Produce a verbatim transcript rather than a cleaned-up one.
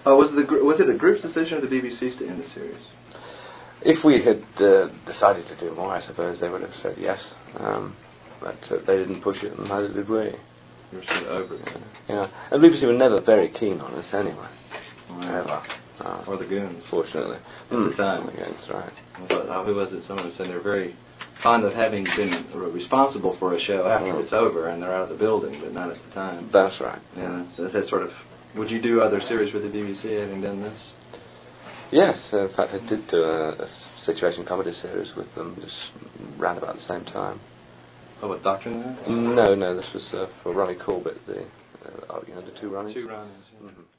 Oh, was the gr- was it the group's decision or the B B C's to end the series? If we had uh, decided to do more, I suppose they would have said yes. Um, but uh, they didn't push it, and neither did we. You were sort of over it. Yeah, yeah. And B B C were never very keen on us anyway. Wow. Ever. Uh, or the Goons. Fortunately. At mm. the time. The Goons, right. But uh, who was it? Someone was saying they're very fond of having been responsible for a show after mm. it's over and they're out of the building, but not at the time. That's right. Yeah, that's, that's that sort of... Would you do other series with the B B C having done this? Yes, in fact I did do a, a situation comedy series with them just round about the same time. Oh, what, Doctor Now? No, no, this was uh, for Ronnie Corbett, the, uh, you know, the two Ronnies. Two Ronnies, yeah. Mm-hmm.